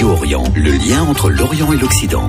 Radio-Orient, le lien entre l'Orient et l'Occident.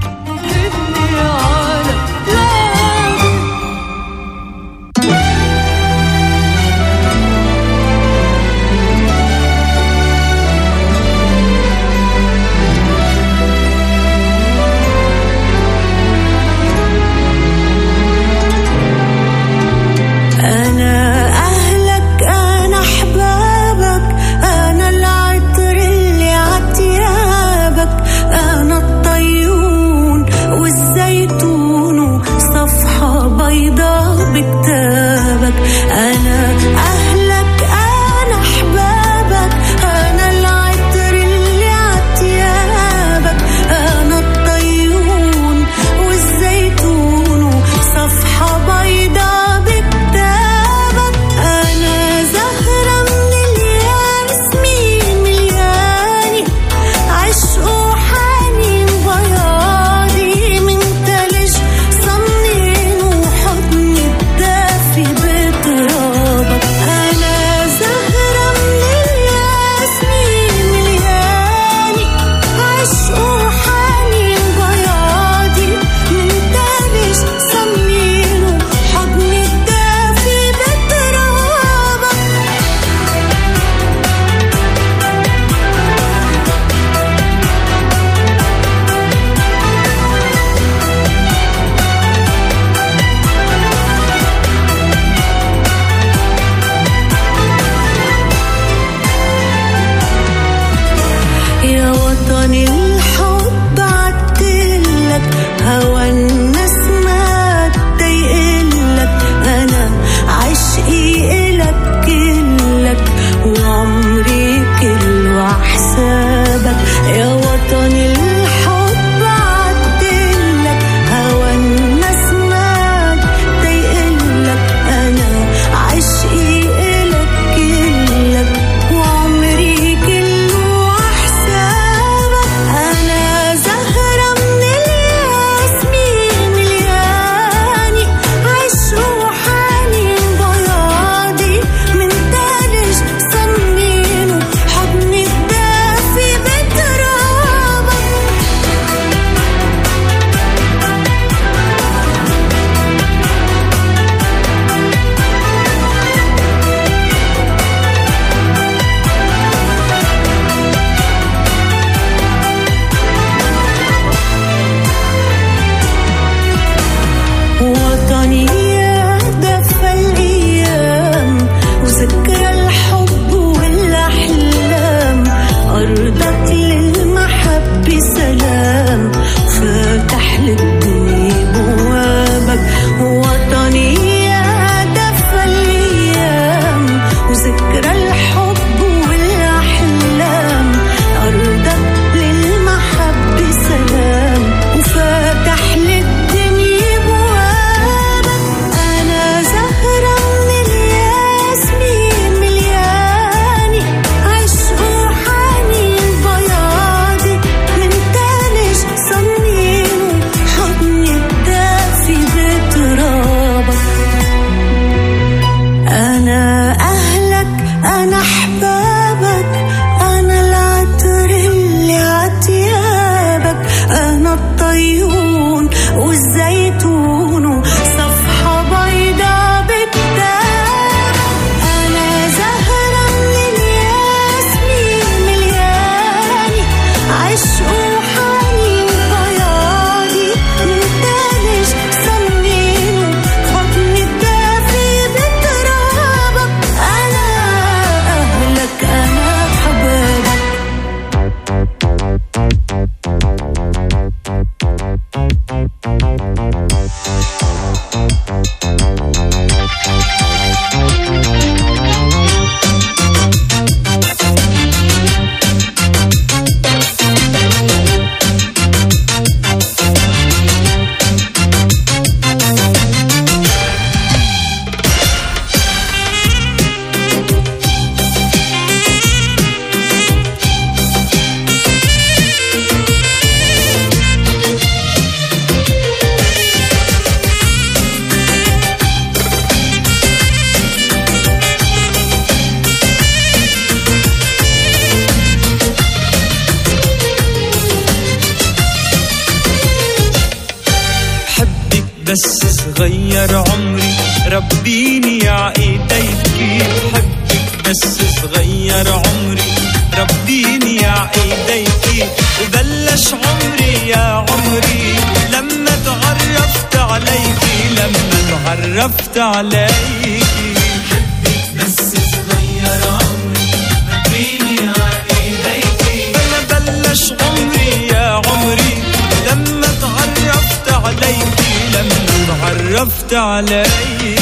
بس صغير عمري ربيني عايديكي، بحبك بس صغير عمري ربيني عايديكي، وبلش عمري يا عمري لما تعرفت عليكي، لما تعرفت عليكي. بحبك بس صغير عمري ربيني عايديكي، أنا بلش عمري يا عمري لما تعرفت عليكي، لما تعرفت عليكي.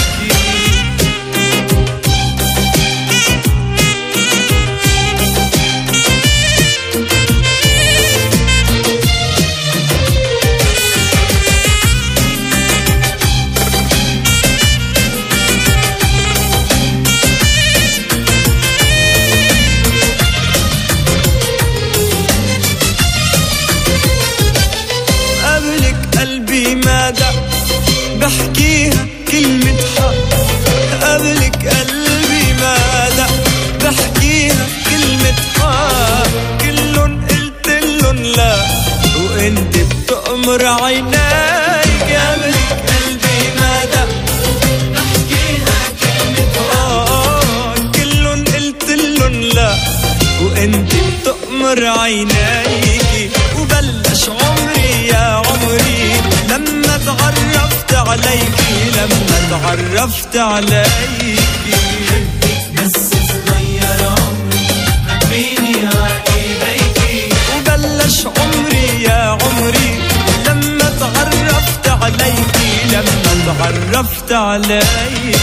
بحكيها كلمة حق، قبلك قلبي ماذا بحكيها كلمة حق، كلن قلتلن لا وانت بتأمر عيناي، قبلك قلبي ماذا بحكيها كلمة حق، كلن قلتلن لا وانت بتأمر عينايكي، وبلش عمري يا عمري لما تعرفت عليكي، لما تعرفت عليكي. بس صغير عمري ربيني عايديكي، وبلش عمري يا عمري لما تعرفت عليكي، لما تعرفت عليكي.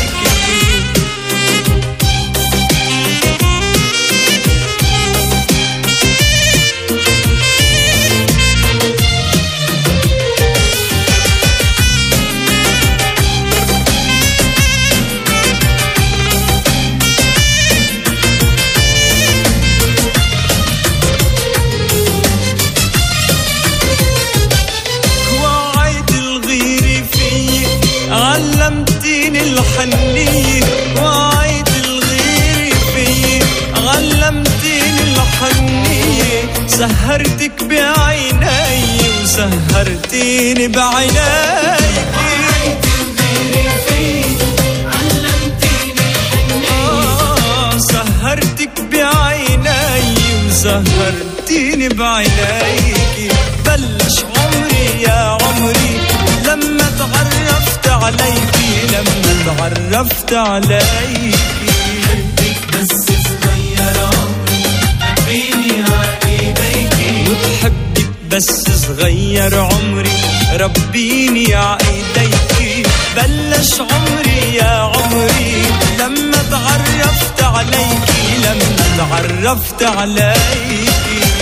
علمتيني الحنية وعيد الغير فيي، علمتيني الحنية، سهرتك بعيني وسهرتيني بعينيك، وعيد الغير فيي علمتيني الحنية، سهرتك بعيني وسهرتيني بعينيك، بلش عمري يا عمري لما تعرفت عليكي، لما تعرفت عليكي. بحبك بس صغير عمري ربيني عايديكي، وبحبك بس صغير عمري ربيني عايديكي، بلش عمري يا عمري لما تعرفت عليكي، لما تعرفت عليكي.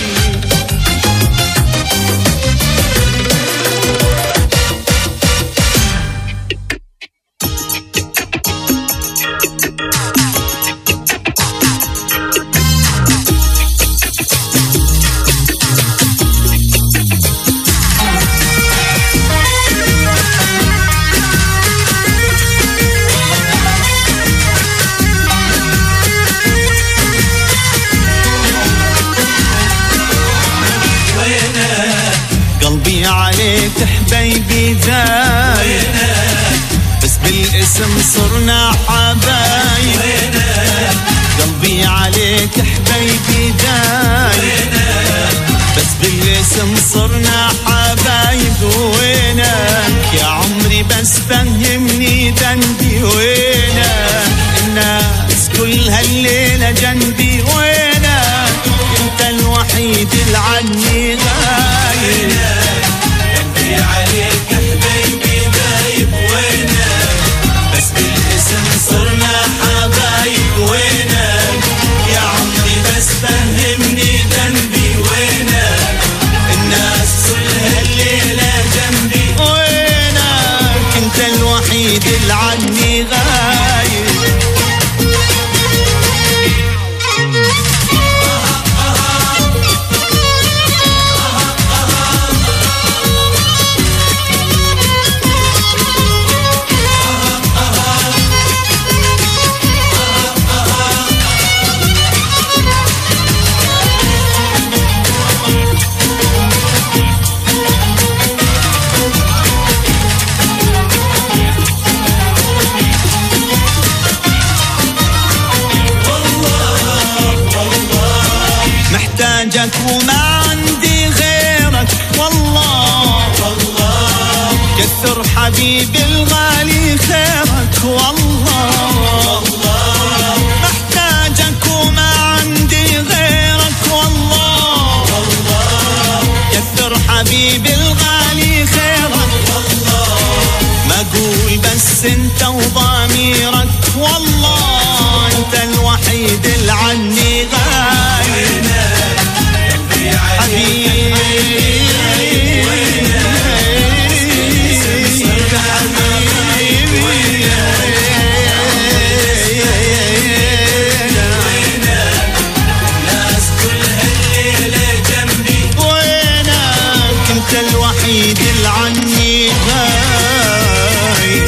عليك حبايبي زايد، بس بالاسم صرنا حبايب، قلبي عليك حبايبي زايد، بس بالاسم صرنا حبايب، وينك يا عمري بس فهمني ذنبي، وينك الناس كل هالليلة جنبي، وينك انت الوحيد اللي عني غايب، عليك حبايبي دايب، وينك بس بالاسم صرنا حبايب، وينك يا عمري بس فهمني ذنبي، وينك الناس كلها الليلة جنبي، وينك انت الوحيد اللي عني غايب. كثر حبيبي الغالي خيرك والله محتاجك وما عندي غيرك والله كثر حبيبي الغالي خيرك ما اقول بس انت وضميرك والله انت الوحيد اللي عني غايب حبيبي الوحيد اللي عني غايب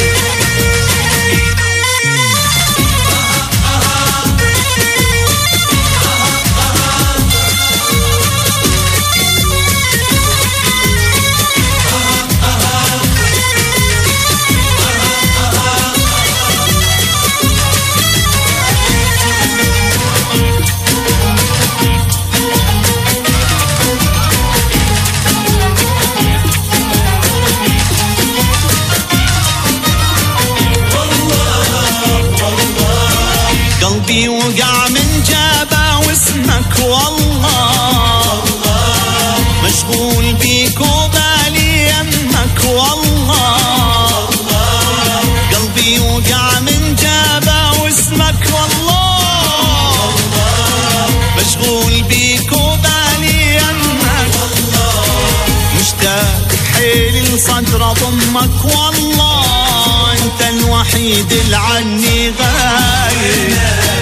قلبي وقع من جابه واسمك والله مشغول بيك وبالي يمك والله قلبي وقع من جابه واسمك والله مشغول بيك وبالي يمك مشتاق حيلي لصدر ضمك والله انت الوحيد اللي عني غايب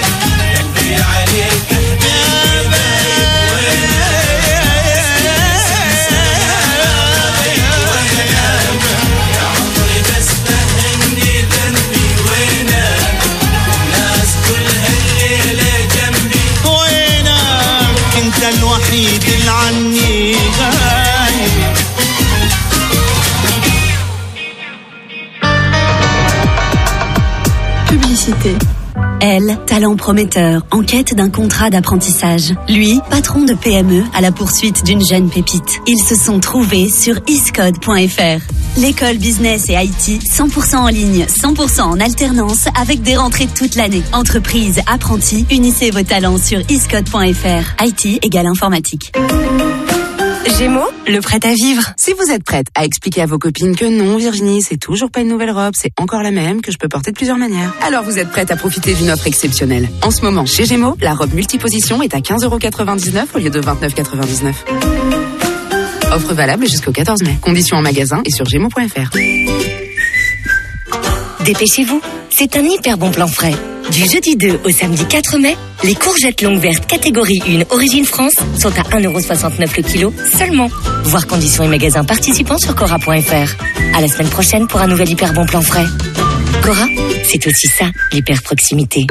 عليك يا عمري بس فهمني ذنبي وينك الناس كلها الليلة جنبي وينك انت الوحيد اللي عني غايب Publicité. Elle, talent prometteur, en quête d'un contrat d'apprentissage. Lui, patron de PME à la poursuite d'une jeune pépite. Ils se sont trouvés sur iscode.fr. L'école business et IT, 100% en ligne, 100% en alternance, avec des rentrées toute l'année. Entreprise, apprentis, unissez vos talents sur iscode.fr. IT égale informatique. Gémeaux, le prêt à vivre. Si vous êtes prête à expliquer à vos copines que non, Virginie, c'est toujours pas une nouvelle robe, c'est encore la même, que je peux porter de plusieurs manières, alors vous êtes prête à profiter d'une offre exceptionnelle. En ce moment, chez Gémeaux, la robe multiposition est à 15,99 € au lieu de 29,99 €. Offre valable jusqu'au 14 mai. Conditions en magasin et sur gémeaux.fr. Dépêchez-vous, c'est un hyper bon plan frais. Du jeudi 2 au samedi 4 mai, les courgettes longues vertes catégorie 1 Origine France sont à 1,69 € le kilo seulement. Voir conditions et magasins participants sur Cora.fr. À la semaine prochaine pour un nouvel hyper bon plan frais. Cora, c'est aussi ça, l'hyper proximité.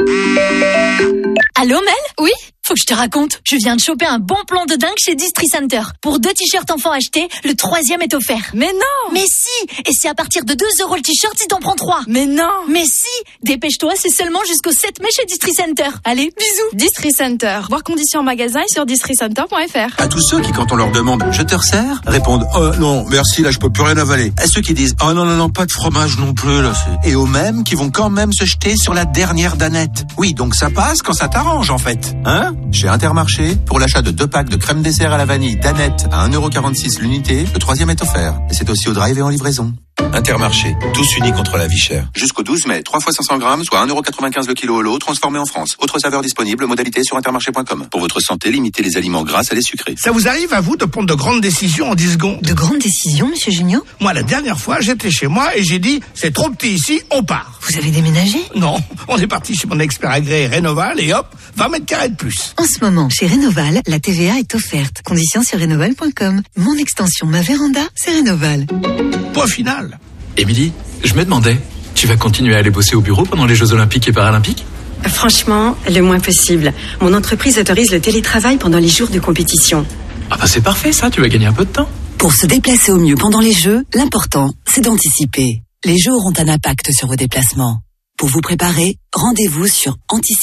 Allô Mel ? Oui ? Faut que je te raconte. Je viens de choper un bon plan de dingue chez Distri Center. Pour 2 t-shirts enfants achetés, le 3e est offert. Mais non ! Mais si ! Et c'est à partir de 2 € le t-shirt si t'en prends 3. Mais non ! Mais si ! Dépêche-toi, c'est seulement jusqu'au 7 mai chez Distri Center. Allez, bisous. Distri Center. Voir conditions en magasin et sur districenter.fr. À tous ceux qui, quand on leur demande « Je te resserre ?» répondent « Oh non, merci, là je peux plus rien avaler ». À ceux qui disent « Oh non, non, non, pas de fromage non plus, là c'est... » Et aux mêmes qui vont quand même se jeter sur la dernière danette. Oui, donc ça passe quand ça t'arrange en fait. Hein ? Chez Intermarché, pour l'achat de 2 packs de crème dessert à la vanille Danette à 1,46 € l'unité, le 3e est offert. Et c'est aussi au drive et en livraison. Intermarché, tous unis contre la vie chère. Jusqu'au 12 mai, 3 fois 500 grammes, soit 1,95 € le kilo au lot, transformé en France. Autre saveur disponible, modalité sur intermarché.com. Pour votre santé, limitez les aliments gras à les sucrés. Ça vous arrive à vous de prendre de grandes décisions en 10 secondes ? De grandes décisions, monsieur Junio ? Moi, la dernière fois, j'étais chez moi et j'ai dit « C'est trop petit ici, on part ». Vous avez déménagé ? Non, on est parti chez mon expert agréé Rénoval et hop, 20 mètres carrés de plus. En ce moment, chez Rénoval, la TVA est offerte. Conditions sur rénoval.com. Mon extension, ma véranda, c'est Rénoval. Point final. Émilie, je me demandais, tu vas continuer à aller bosser au bureau pendant les Jeux Olympiques et Paralympiques ? Franchement, le moins possible. Mon entreprise autorise le télétravail pendant les jours de compétition. Ah bah c'est parfait ça, tu vas gagner un peu de temps. Pour se déplacer au mieux pendant les Jeux, l'important, c'est d'anticiper. Les Jeux auront un impact sur vos déplacements. Pour vous préparer, rendez-vous sur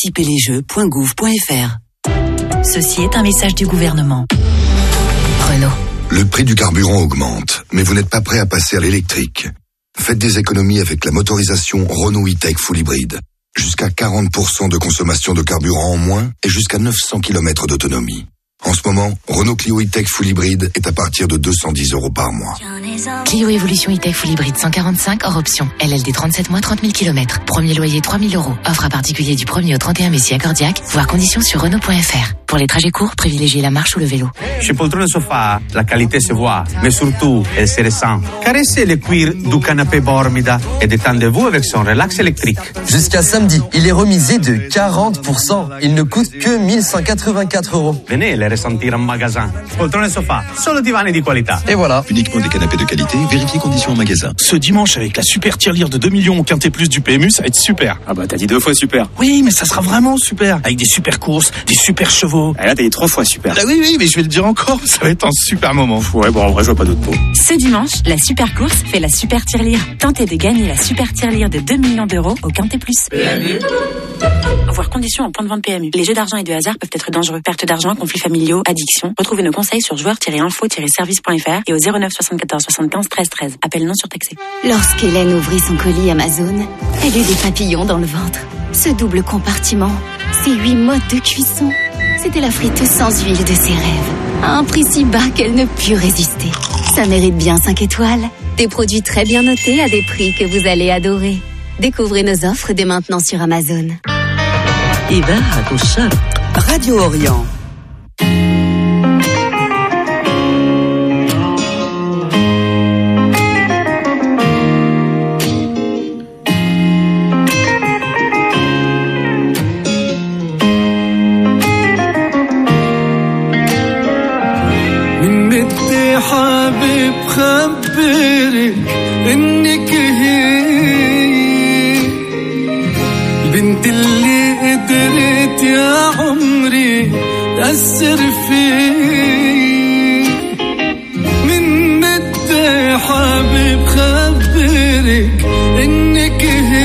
anticiperlesjeux.gouv.fr. Ceci est un message du gouvernement. Renault. Le prix du carburant augmente, mais vous n'êtes pas prêt à passer à l'électrique. Faites des économies avec la motorisation Renault E-Tech Full Hybride. Jusqu'à 40% de consommation de carburant en moins et jusqu'à 900 km d'autonomie. En ce moment, Renault Clio E-Tech Full Hybride est à partir de 210 € par mois. Clio Evolution E-Tech Full Hybride 145 hors option. LLD 37 mois, 30 000 km. Premier loyer 3 000 €. Offre à particulier du 1er au 31 mai si accordiaque. Voir conditions sur Renault.fr. Pour les trajets courts, privilégiez la marche ou le vélo. Chez Poltrone Sofa, la qualité se voit, mais surtout, elle se ressent. Caressez le cuir du canapé Bormida et détendez-vous avec son relax électrique. Jusqu'à samedi, il est remisé de 40%. Il ne coûte que 1184 €. Venez les ressentir en magasin. Poltrone Sofa, solo divani di qualità. Et voilà. Uniquement des canapés de qualité, vérifiez conditions en magasin. Ce dimanche, avec la super tirelire de 2 millions au Quintet Plus du PMU, ça va être super. Ah bah t'as dit 2 fois super. Oui, mais ça sera vraiment super. Avec des super courses, des super chevaux. Et là t'as dit 3 fois super. Ah oui, mais je vais le dire encore, ça va être un super moment. Ouais, bon en vrai je vois pas d'autre mot. Ce dimanche, la super course fait la super tirelire. Tentez de gagner la super tirelire de 2 millions d'euros au Quintet Plus. PMU. Voir conditions en point de vente PMU. Les jeux d'argent et de hasard peuvent être dangereux. Perte d'argent, conflits familiaux, addiction. Retrouvez nos conseils sur joueurs-info-service.fr et au 09 74 75 13 13. Appel non surtaxé. Lorsqu'Hélène ouvrit son colis Amazon, elle eut des papillons dans le ventre. Ce double compartiment, ces 8 modes de cuisson, c'était la friteuse sans huile de ses rêves. À un prix si bas qu'elle ne put résister. Ça mérite bien 5 étoiles. Des produits très bien notés à des prix que vous allez adorer. Découvrez nos offres dès maintenant sur Amazon. Radio Orient. حبيب خبرك انك هي البنت اللي قدرت يا عمري تأثر فيه من مدة حبيب خبرك انك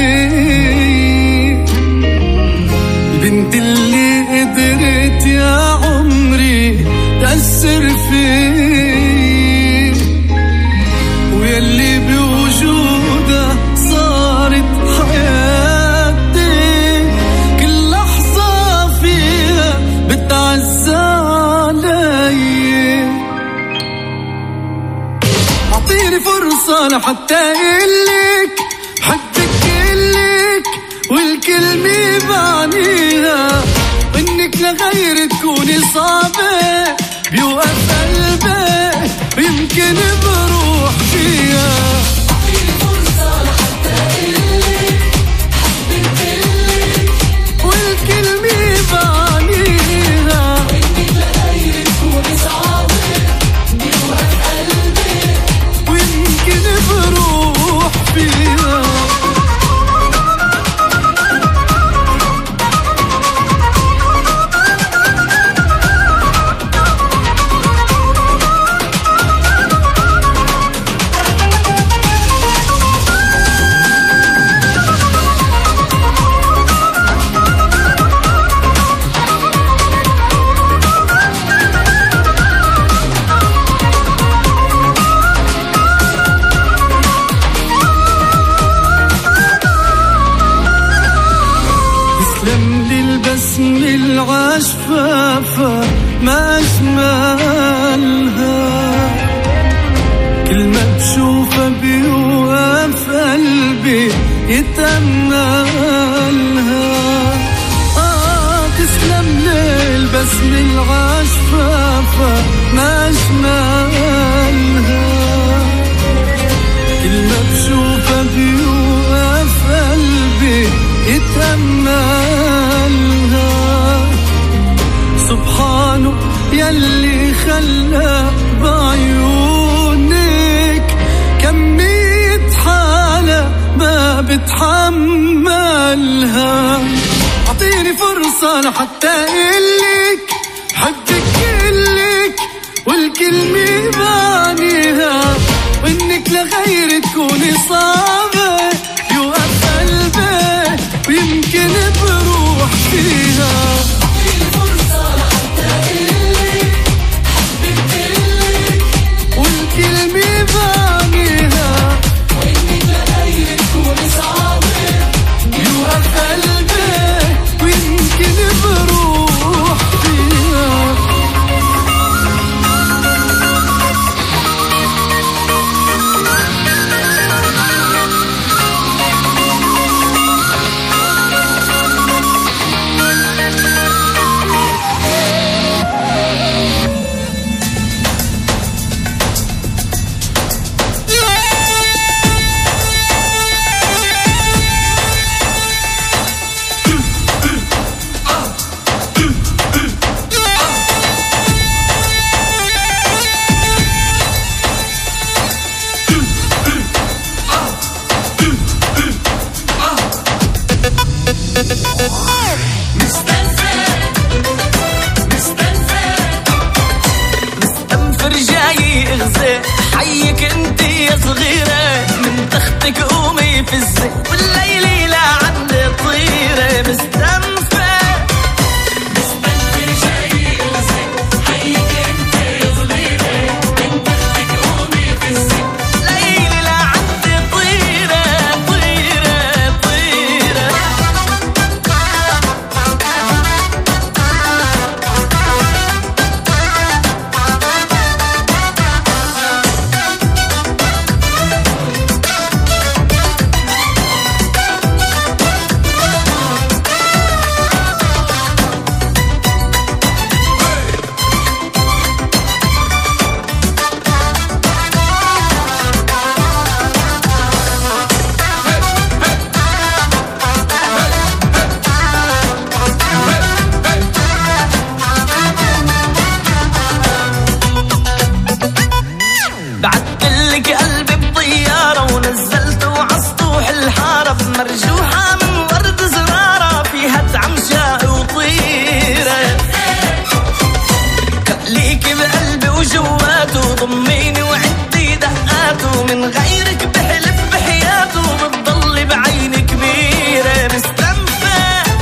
هي البنت اللي قدرت يا عمري تأثر فيه واللي بوجودها صارت حياتي كل لحظة فيها بتعزى علي أعطيني فرصة لحتى أقلك حبك كلك والكلمة بعنيها وإنك لغير تكوني صعبة بيوقف قلبي يمكن بروح فيها أعطيني فرصة لحتى أقلك حبك كلك والكلمة بعنيها وإنك لغير تكوني صعبة بيوقف قلبي ويمكن بروح فيها العشفافة ما أجملها كل ما بشوفها بيوقف قلبي يتأملها تسلم لي البسمة العشفافة ما أجملها كل ما بشوفها بيوقف قلبي يتأملها سبحانه يلي خلى بعيونك كمية حالة ما بتحملها أعطيني فرصة لحتى أقلك حبك كلك والكلمة بعنيها وإنك لغير تكوني صعبة يوقف قلبي ويمكن بروح فيها كلمة بعنيها وإنك يغزي حيك انت يا صغيرة من تختك قومي في الزي والليل لا عندي طيرة مستنفة جاي يغزي حيك انت يا صغيرة من تختك قومي في الزي الليل لا عندي طيرة طيرة طيرة بعتلك قلبي بطيارة ونزلت وعسطوح الحارة مرجوحة من ورد زرارة فيها تعمشاء وطيرة خليكي بقلبي وجواته ضميني وعدي دقاته من غيرك بحلف بحياته بتضلي بعيني كبيرة مستنفة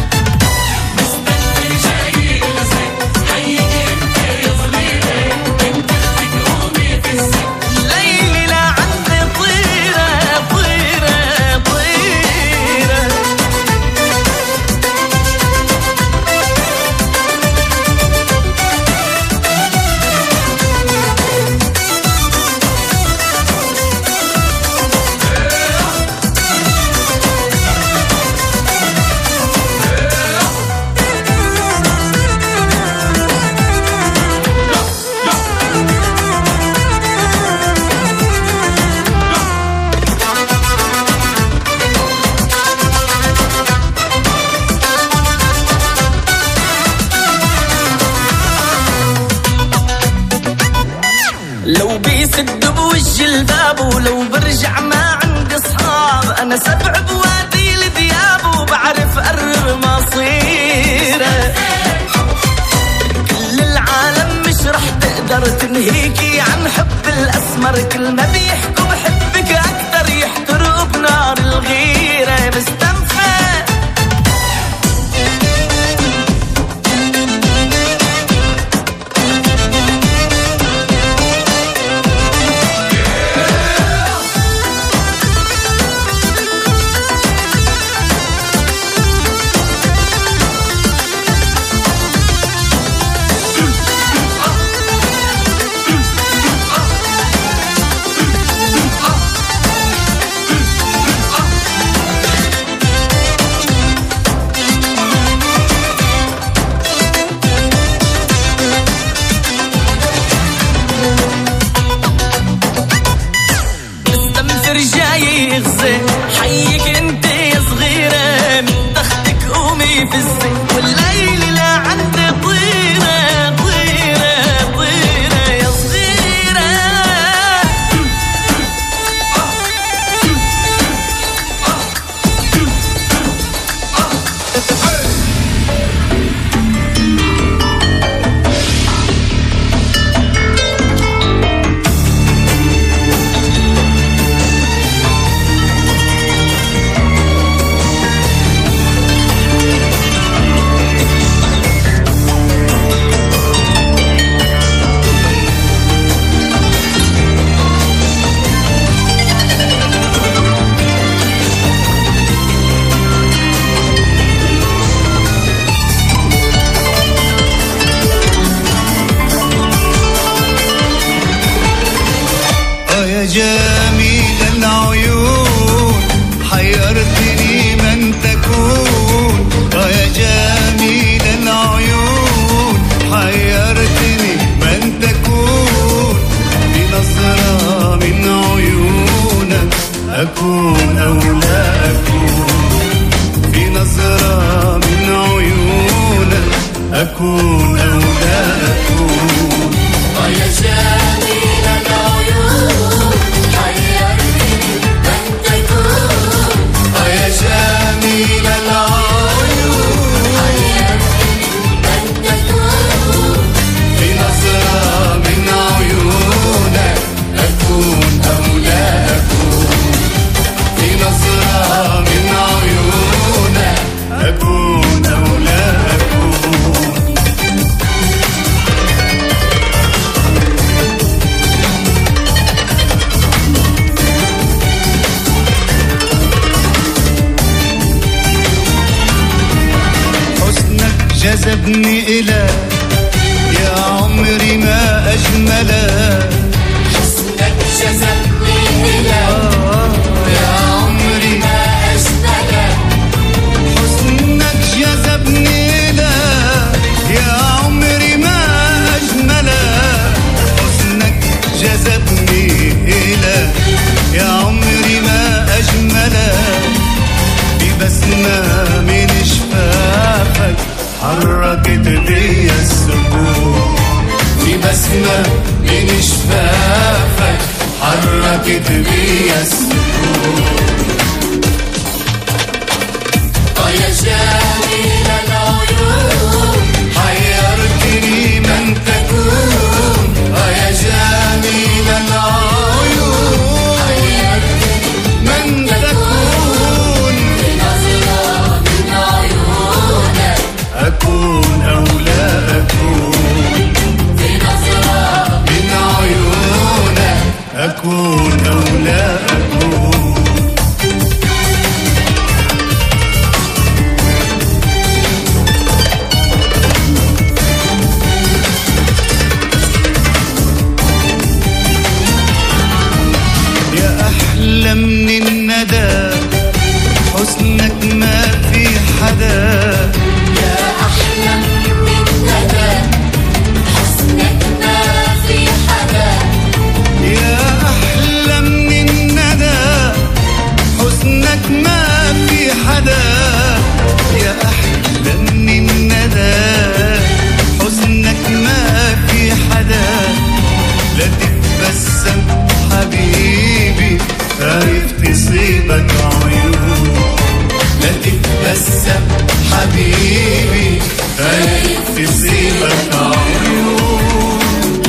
جاي يغزي حيك انت يا صغيرة انت تقومي في الزي الليل لا عندي طيرة طيرة طيرة لو بيسد بوجه الباب ولو برجع ما عندي اصحاب انا سبع بوادي لذياب وبعرف قرر مصيره كل العالم مش رح تقدر تنهيكي عن حب الاسمر كل ما بيحكوا بحبك اكتر يحترقوا بنار الغيره مستنفى جاي يغزي حيك انت يا صغيرة من تختك قومي في الزي والليل لا عندي طيرة طيرة طيرة يا صغيرة يا جميل العيون حيرتني من تكون يا جميل العيون حيرتني من تكون بنظرة من عيونك أكون أو لا أكون بنظرة من عيونك أكون أو لا أكون يا جميل العيون حيرتني من تكون يا جميل العيون حيرتني من تكون بنظرة من عيونك جذبني إلك يا عمري ما أجملك حسنك جذبني إلك يا عمري ما أجملك حسنك جذبني إلك يا عمري ما أجملك حسنك جذبني إلك يا عمري ما أجملك ببسمة من شفافك حركت بيا السكون ببسمة من شفافك حركت بيا السكون يا جميل العيون حيرتني من تكون يا جميل العيون حيرتني من تكون بنظرة من عيونك أكون أو لا أكون بنظرة من عيونك أكون أو لا أكون أحلى من الندى حسنك ما في حدا يا أحلى من الندى حسنك ما في حدا يا أحلى من الندى حسنك ما في حدا يا أحلى من الندى حسنك ما في حدا لا تتبسم حبيبي خايف تصيبك عيون لا تتبسم حبيبي خايف تصيبك عيون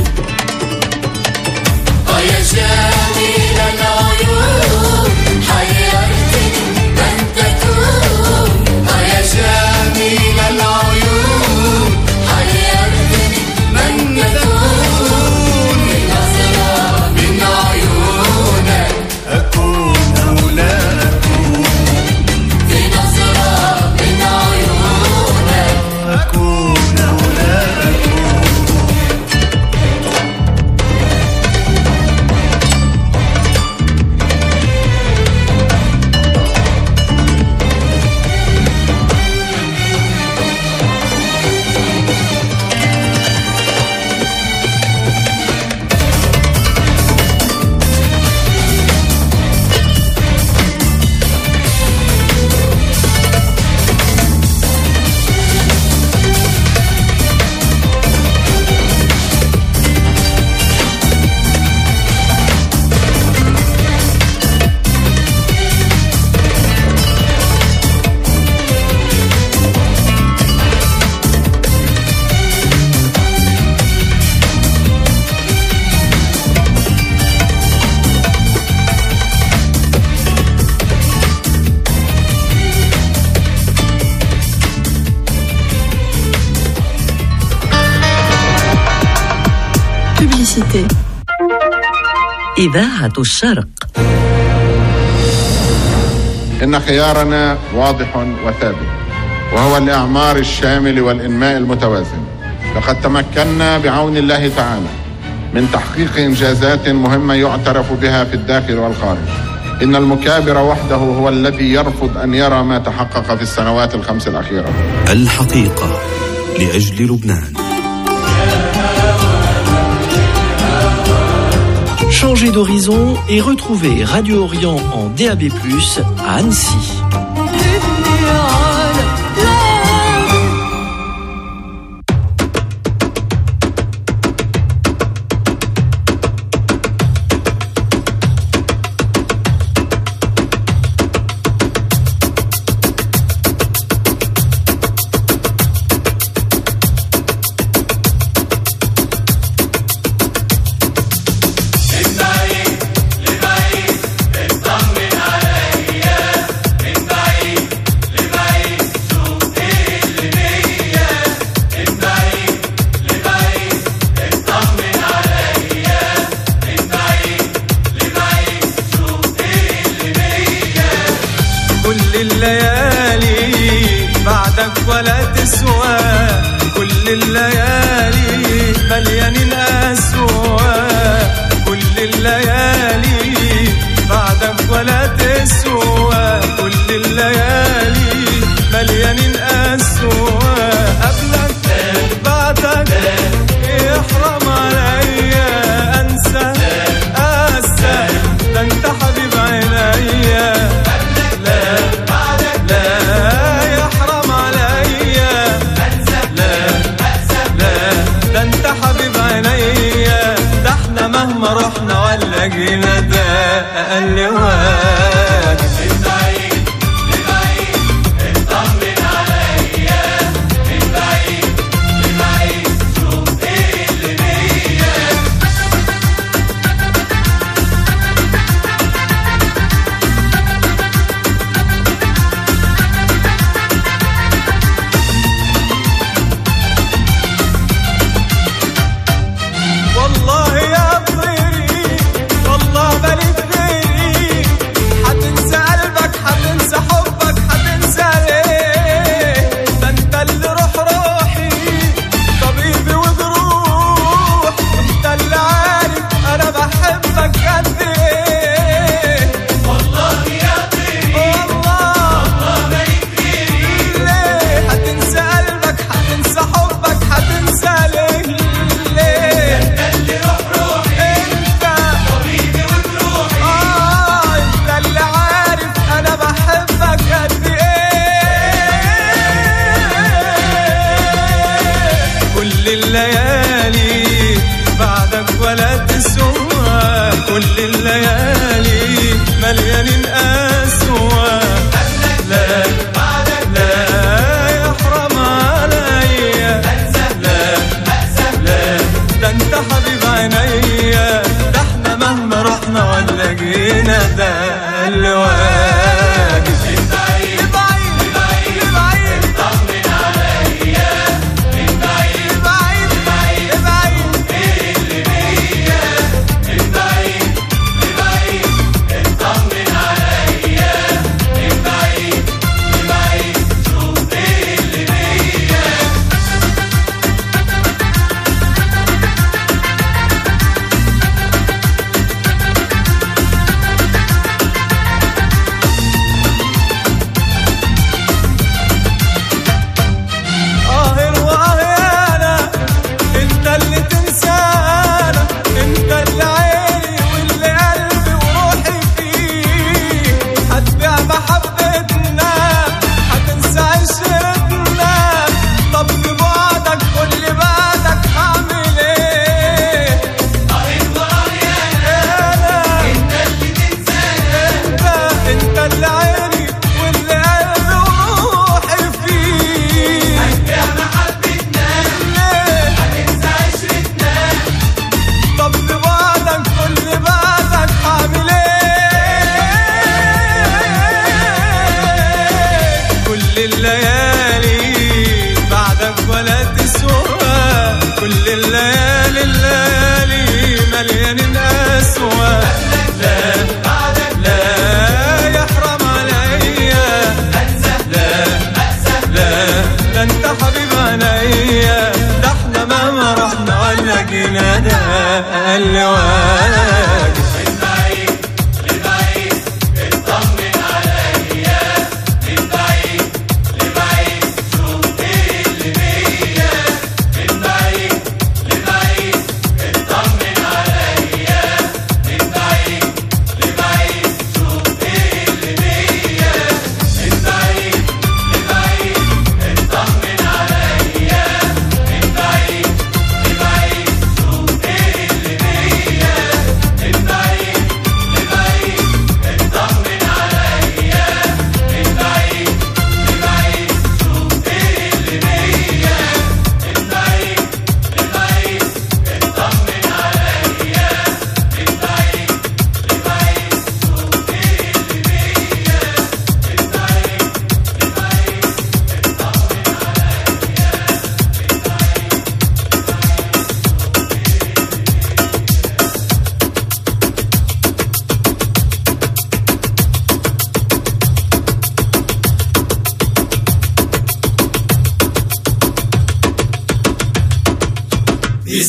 يا جميل العيون حيرتني من تكون يا جميل العيون حيرتني من تكون بنظرة من عيونك أكون أو لا أكون بنظرة من عيونك أكون أو لا أكون إذاعة الشرق. إن خيارنا واضح وثابت وهو الإعمار الشامل والإنماء المتوازن. لقد تمكنا بعون الله تعالى من تحقيق إنجازات مهمة يعترف بها في الداخل والخارج. إن المكابر وحده هو الذي يرفض أن يرى ما تحقق في السنوات الخمس الأخيرة. الحقيقة لأجل لبنان. Changez d'horizon et retrouvez Radio Orient en DAB+, à Annecy. الليالي بعد بعدك ولا تسوى كل الليالي مليانين أسوى كل الليالي بعدك ولا تسوى كل الليالي مليانين أسوى قبلك بعدك يحرم عليا أنسى أنسى ده أنت حبيب عينيا لا لا يحرم عليا لا لا ده أنت حبيب عينيا ده احنا مهما رحنا ولا جينا ده أقل واجب والله يا طيري والله مالي بغيري حتنسى قلبك حتنسى حبك حتنسى ليه ده انت اللي روحي طبيبي وجروح انت اللي عارف انا بحبك قد ايه والله يا طيري والله مالي بغيري ليه حتنسى قلبك حتنسى حبك حتنسى ليه الليالي بعدك ولا تسوى كل الليالي مليانين أسوى لا لا يحرم عليا لا لا ده انت حبيب عينيا ده احنا مهما رحنا ولا جينا ده الواجب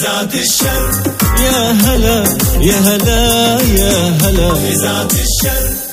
إذاعة الشرق يا هلا يا هلا يا هلا إذاعة الشرق.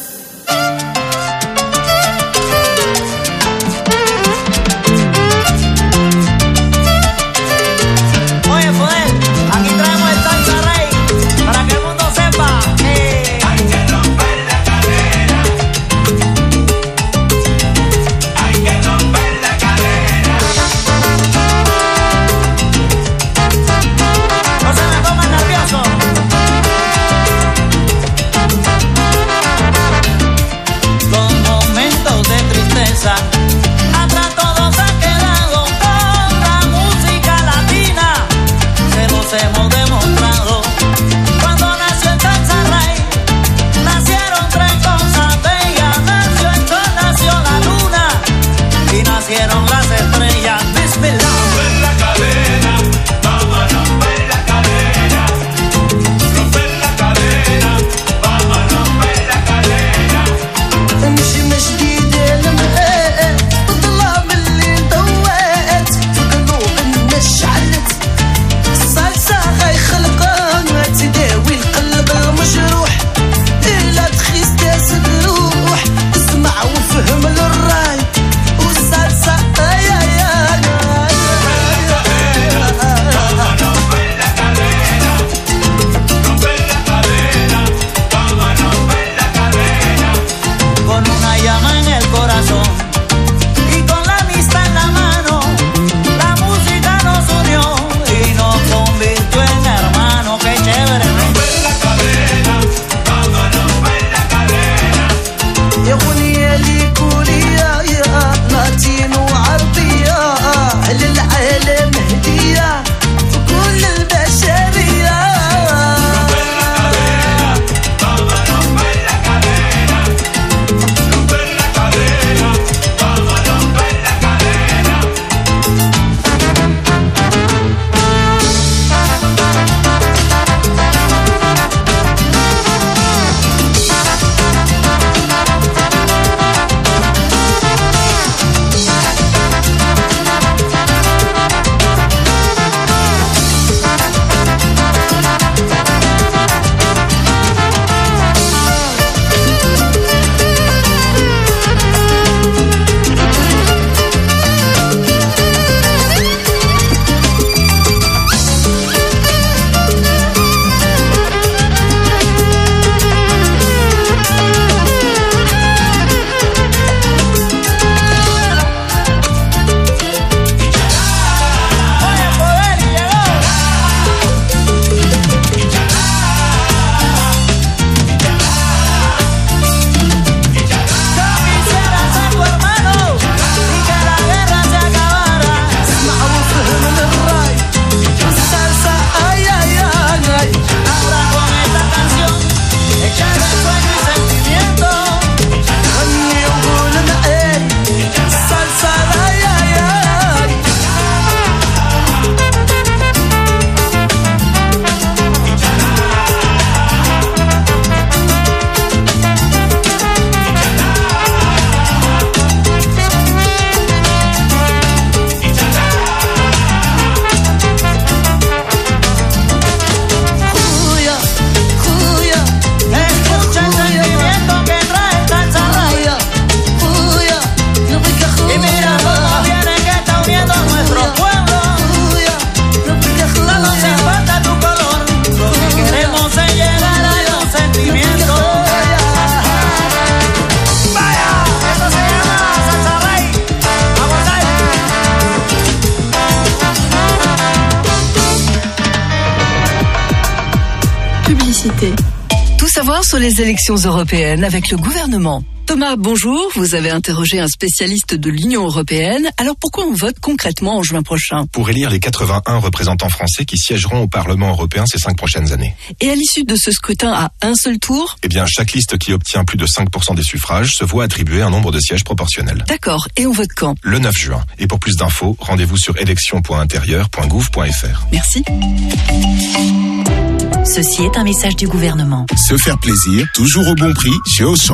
Tout savoir sur les élections européennes avec le gouvernement. Thomas, bonjour. Vous avez interrogé un spécialiste de l'Union européenne. Alors pourquoi on vote concrètement en juin prochain? Pour élire les 81 représentants français qui siégeront au Parlement européen ces 5 prochaines années. Et à l'issue de ce scrutin à un seul tour? Eh bien, chaque liste qui obtient plus de 5% des suffrages se voit attribuer un nombre de sièges proportionnel. D'accord. Et on vote quand? Le 9 juin. Et pour plus d'infos, rendez-vous sur élections.intérieur.gouv.fr. Merci. Ceci est un message du gouvernement. Se faire plaisir, toujours au bon prix chez Auchan.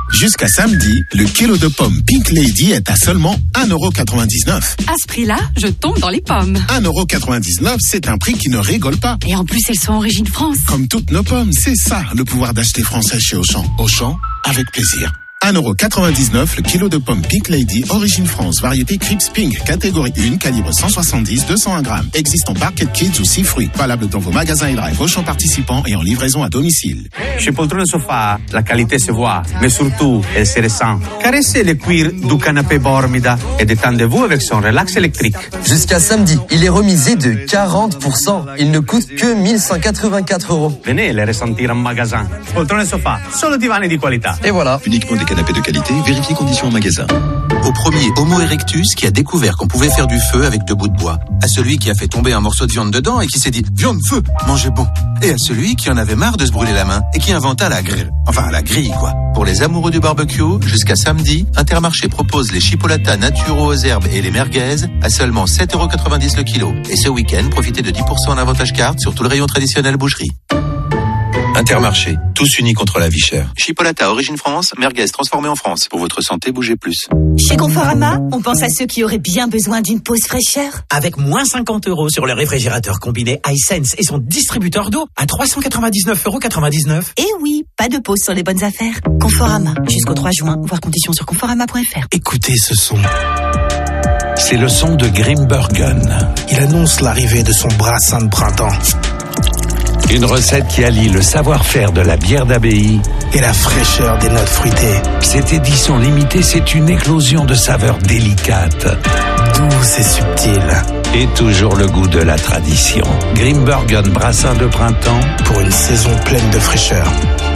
Jusqu'à samedi, le kilo de pommes Pink Lady est à seulement 1,99 €. À ce prix-là, je tombe dans les pommes. 1,99 €, c'est un prix qui ne rigole pas. Et en plus, elles sont origine France. Comme toutes nos pommes, c'est ça le pouvoir d'acheter français chez Auchan. Auchan, avec plaisir. 1,99 € le kilo de pommes Pink Lady, origine France, variété Crips Pink, catégorie 1, calibre 170-201 grammes. Existe en Barquette Kids ou 6 fruits. Valable dans vos magasins et drive Auchan participants et en livraison à domicile. Chez Poltrone Sofa, la qualité se voit, mais surtout, elle se ressent. Caressez le cuir du canapé Bormida et détendez-vous avec son relax électrique. Jusqu'à samedi, il est remisé de 40%. Il ne coûte que 1184 €. Venez les ressentir en magasin. Poltrone Sofa, solo divani di qualità. Et voilà. Uniquement des canapés de qualité, vérifiez conditions en magasin. Au premier Homo erectus qui a découvert qu'on pouvait faire du feu avec 2 bouts de bois. À celui qui a fait tomber un morceau de viande dedans et qui s'est dit « Viande, feu, mangez bon ». Et à celui qui en avait marre de se brûler la main et qui inventa la grille. Enfin, la grille, quoi. Pour les amoureux du barbecue, jusqu'à samedi, Intermarché propose les chipolatas naturaux aux herbes et les merguez à seulement 7,90 € le kilo. Et ce week-end, profitez de 10% en avantage carte sur tout le rayon traditionnel boucherie. Intermarché, tous unis contre la vie chère. Chipolata origine France, merguez transformée en France. Pour votre santé, bougez plus. Chez Conforama, on pense à ceux qui auraient bien besoin d'une pause fraîcheur. Avec moins 50 € sur le réfrigérateur combiné iSense et son distributeur d'eau à 399,99 €. Et oui, pas de pause sur les bonnes affaires. Conforama, jusqu'au 3 juin, voir conditions sur conforama.fr. Écoutez ce son. C'est le son de Grimbergen. Il annonce l'arrivée de son brassin de printemps. Une recette qui allie le savoir-faire de la bière d'abbaye et la fraîcheur des notes fruitées. Cette édition limitée, c'est une éclosion de saveurs délicates, douces et subtiles. Et toujours le goût de la tradition. Grimbergen brassin de printemps pour une saison pleine de fraîcheur.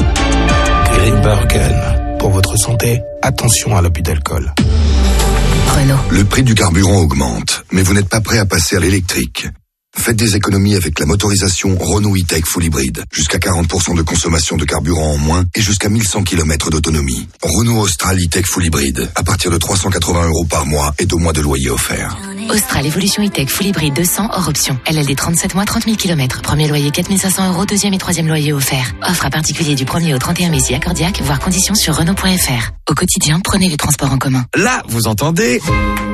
Grimbergen. Pour votre santé, attention à l'abus d'alcool. Renault. Le prix du carburant augmente, mais vous n'êtes pas prêt à passer à l'électrique. Faites des économies avec la motorisation Renault E-Tech Full Hybrid. Jusqu'à 40% de consommation de carburant en moins et jusqu'à 1100 km d'autonomie. Renault Austral E-Tech Full Hybrid. À partir de 380 € par mois et 2 mois de loyer offert. Austral Evolution E-Tech Full Hybrid 200 hors option. LLD 37 mois, 30 000 km. Premier loyer 4 500 €, deuxième et troisième loyer offert. Offre à particulier du 1er au 31 mai si accordiaque, voir conditions sur Renault.fr. Au quotidien, prenez les transports en commun. Là, vous entendez ?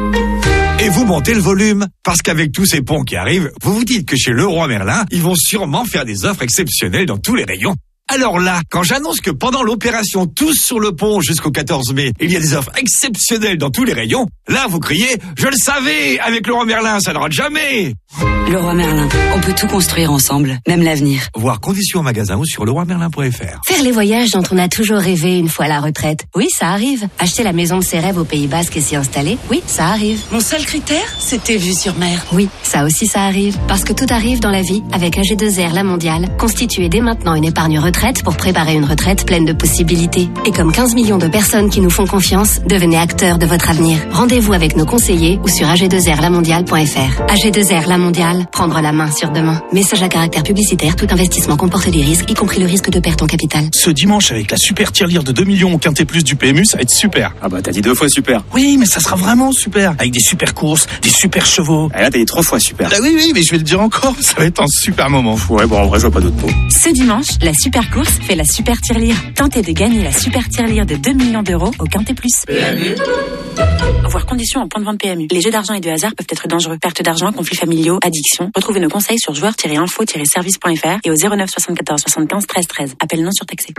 Et vous montez le volume, parce qu'avec tous ces ponts qui arrivent, vous vous dites que chez Leroy Merlin, ils vont sûrement faire des offres exceptionnelles dans tous les rayons. Alors là, quand j'annonce que pendant l'opération Tous sur le pont jusqu'au 14 mai, il y a des offres exceptionnelles dans tous les rayons, là vous criez « Je le savais, avec Leroy Merlin, ça ne rate jamais !» Leroy Merlin, on peut tout construire ensemble, même l'avenir. Voir conditions en magasin ou sur leroymerlin.fr. Faire les voyages dont on a toujours rêvé une fois à la retraite. Oui, ça arrive. Acheter la maison de ses rêves au Pays Basque et s'y installer. Oui, ça arrive. Mon seul critère, c'était vue sur mer. Oui, ça aussi ça arrive. Parce que tout arrive dans la vie avec AG2R La Mondiale. Constituez dès maintenant une épargne retraite pour préparer une retraite pleine de possibilités. Et comme 15 millions de personnes qui nous font confiance, devenez acteurs de votre avenir. Rendez-vous avec nos conseillers ou sur ag2rlamondiale.fr. AG2R La Mondiale, prendre la main sur demain. Message à caractère publicitaire, tout investissement comporte des risques, y compris le risque de perte en capital. Ce dimanche, avec la super tirelire de 2 millions au Quintet Plus du PMU, ça va être super. Ah bah t'as dit 2 fois super. Oui, mais ça sera vraiment super. Avec des super courses, des super chevaux. Et là t'as dit 3 fois super. Ah oui, mais je vais le dire encore, ça va être un super moment. Ouais, bon, en vrai, je vois pas d'autres mots. Ce dimanche, la super course fait la super tirelire. Tentez de gagner la super tirelire de 2 millions d'euros au Quintet Plus. PMU. Voir conditions en point de vente PMU. Les jeux d'argent et de hasard peuvent être dangereux. Perte d'argent, conflits familiaux, addiction. Retrouvez nos conseils sur joueurs-info-service.fr et au 09 74 75 13 13. Appel non surtaxé.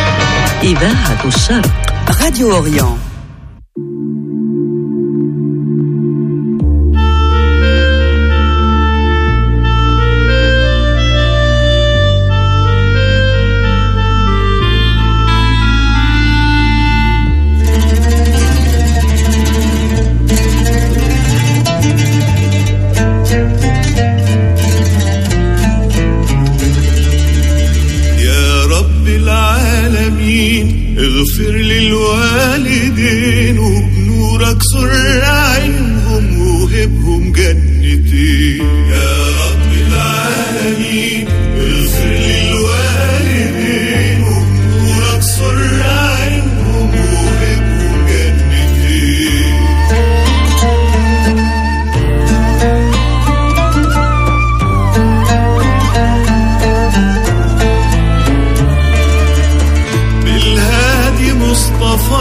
Hiver à ton chat. Radio Orient. اغفر للوالدين وبنورك سر عينهم وهبهم جنتين يا رب العالمين اغفر للوالدين وبنورك سر عينهم وهبهم جنتين بالهادي مصطفى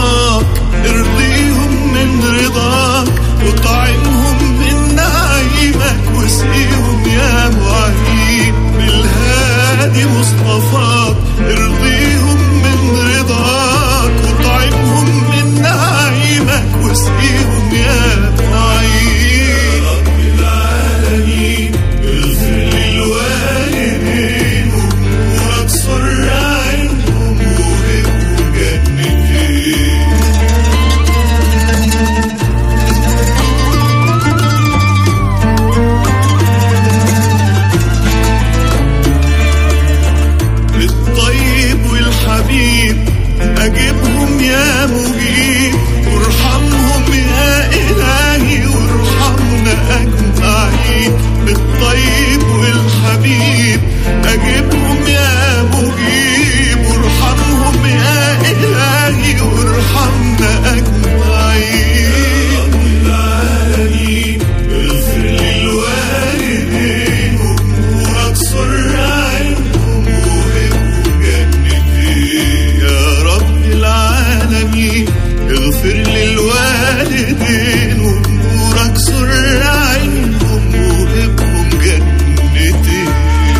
أجبهم يا مجيب وارحمهم يا إلهي وارحمنا أجمعين بالطيب والحبيب أجبهم يا مجيب وارحمهم يا إلهي وارحمنا أجمعين يا رب العالمين اغفر للوالدين وأمورك سر عنهم وهبهم جنتين يا رب العالمين اغفر للوالدين وأمورك سر عنهم وهبهم جنتين.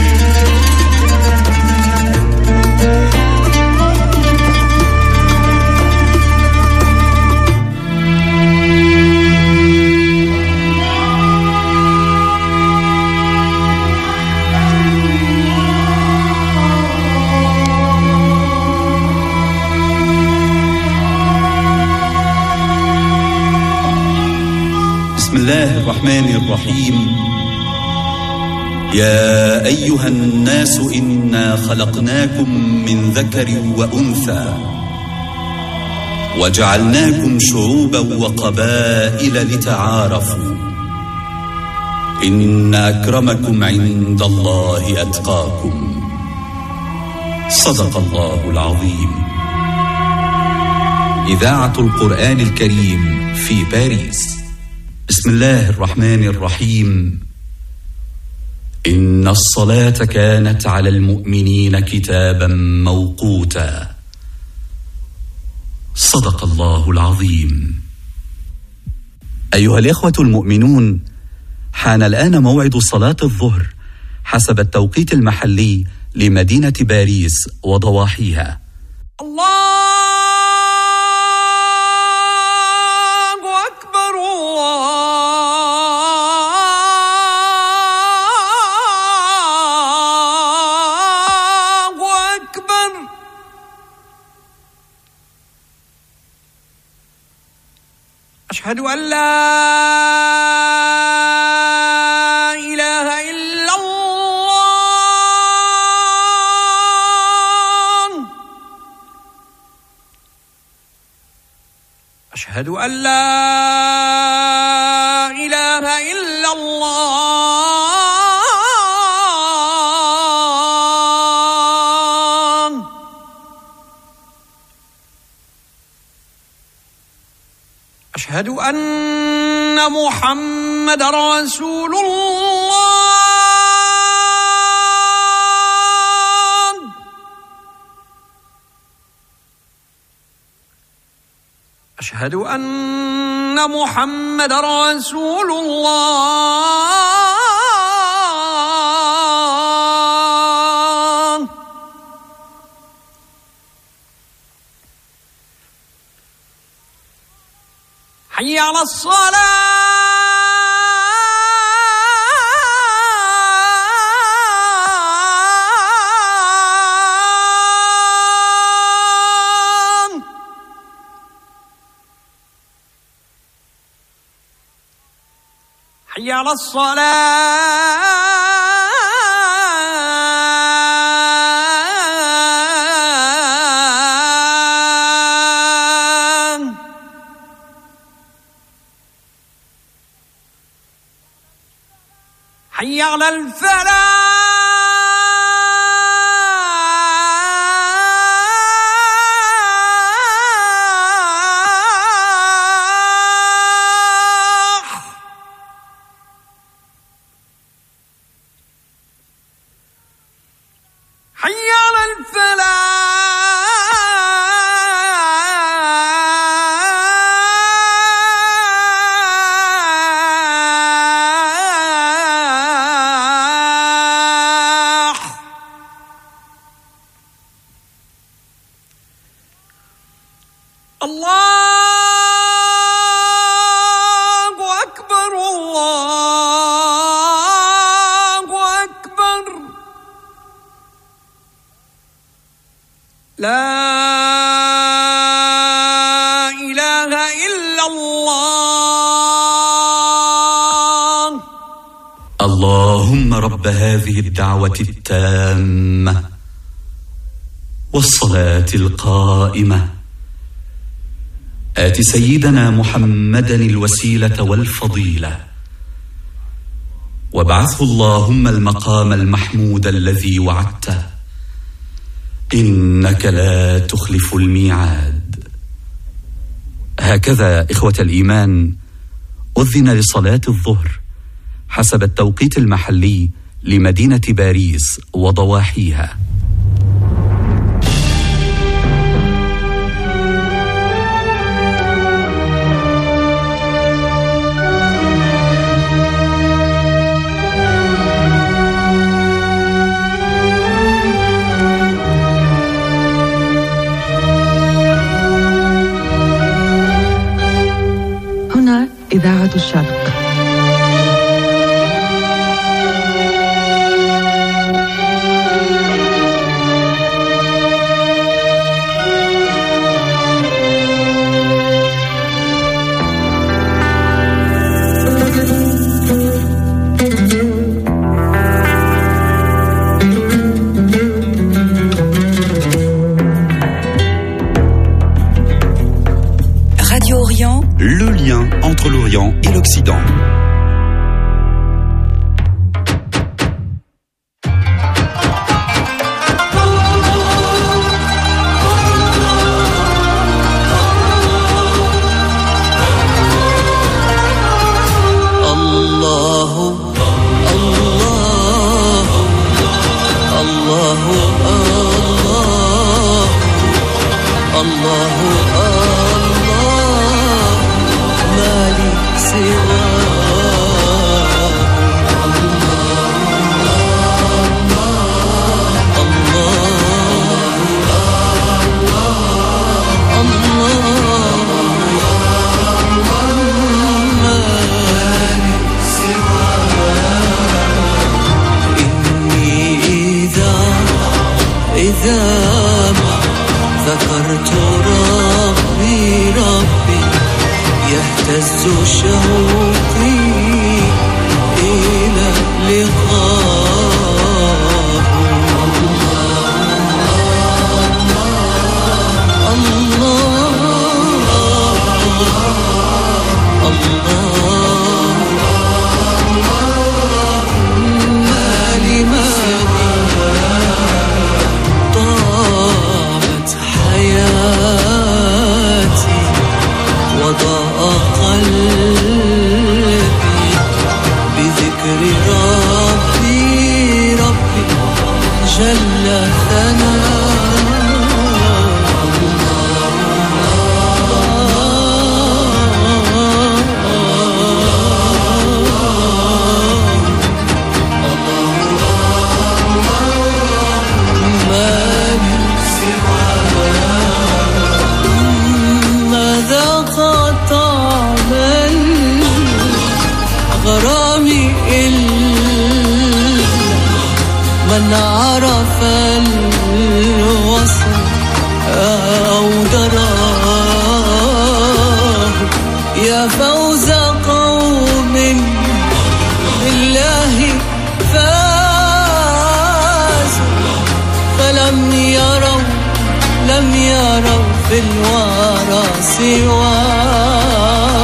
بسم الله الرحمن الرحيم. يا أيها الناس إنا خلقناكم من ذكر وأنثى وجعلناكم شعوبا وقبائل لتعارفوا إن أكرمكم عند الله أتقاكم. صدق الله العظيم. إذاعة القرآن الكريم في باريس. بسم الله الرحمن الرحيم. إن الصلاة كانت على المؤمنين كتابا موقوتا. صدق الله العظيم. أيها الإخوة المؤمنون، حان الآن موعد صلاة الظهر حسب التوقيت المحلي لمدينة باريس وضواحيها. أشهد أن لا إله إلا الله. أشهد أن لا إله إلا الله. أشهد أن محمد رسول الله. أشهد أن محمد رسول الله. حي على الصلاة. حي على الصلاة. حي على الفلاح. حي على الفلاح. الله أكبر. الله أكبر. لا إله إلا الله. اللهم رب هذه الدعوة التامة والصلاة القائمة آت سيدنا محمدا الوسيلة والفضيلة وابعثه اللهم المقام المحمود الذي وعدته إنك لا تخلف الميعاد. هكذا إخوة الإيمان أذن لصلاة الظهر حسب التوقيت المحلي لمدينة باريس وضواحيها. هنا إذاعة الشرق. Le lien entre l'Orient et l'Occident. ذكرت ربي يهتز شوقي إلى لقاه. من عرف الوصل أو دراه يا فوز قوم بالله فازوا فلم يروا في الورى سواه.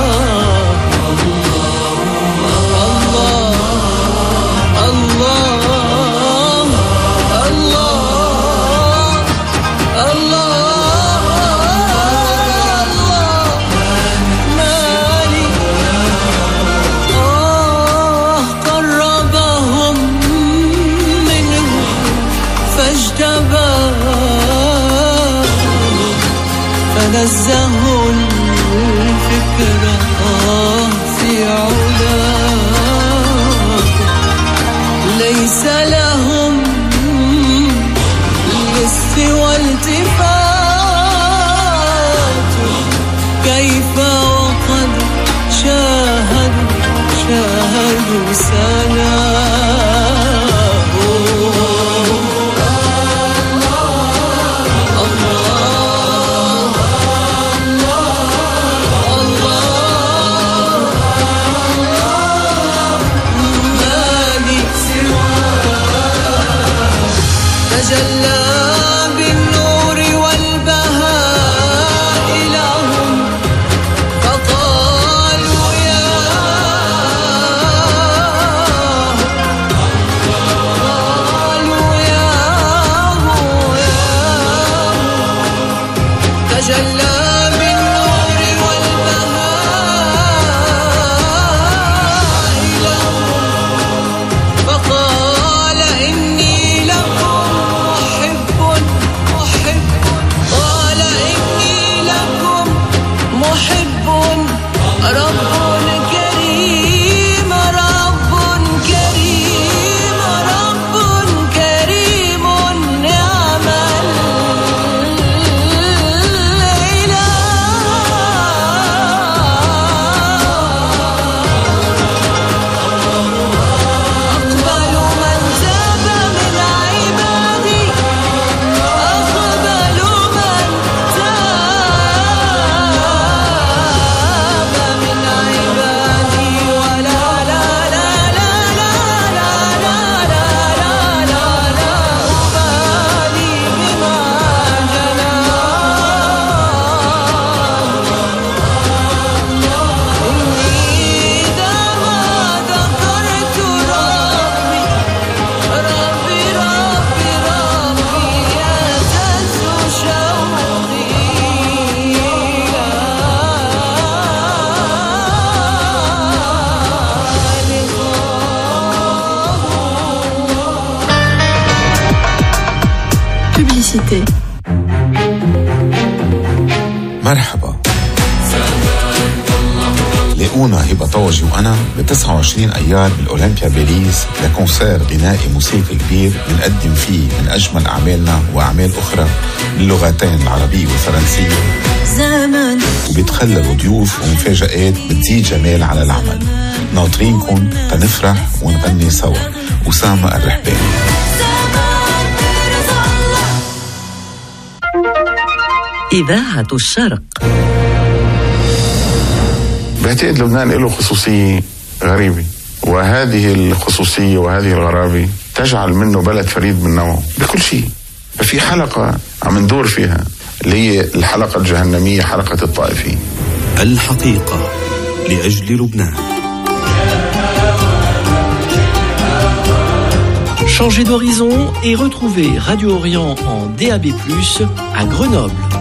نزهوا الفكرة في علاه ليس لهم للسوى التفات كيف وقد شاهدوا سناه. تجلى بالنور والبهاء لهم مرحبا، لاقونا هبة طوجي وأنا ب 29 أيار بالأولمبيا باريس لكونسير غنائي موسيقي كبير بنقدم فيه من أجمل أعمالنا وأعمال أخرى باللغتين العربية والفرنسية، وبيتخللوا ضيوف ومفاجآت بتزيد جمال على العمل. ناطرينكم تنفرح ونغني سوا. أسامة الرحباني. إذاعة الشرق. بعتقد لبنان له خصوصية غريبة، وهذه الخصوصية وهذه الغرابة تجعل منه بلد فريد من نوعه بكل شيء. ففي حلقة عم ندور فيها اللي هي الحلقة الجهنمية، حلقة الطائفية. الحقيقة لأجل لبنان. Changez d'horizon et retrouvez Radio Orient en DAB+, à Grenoble.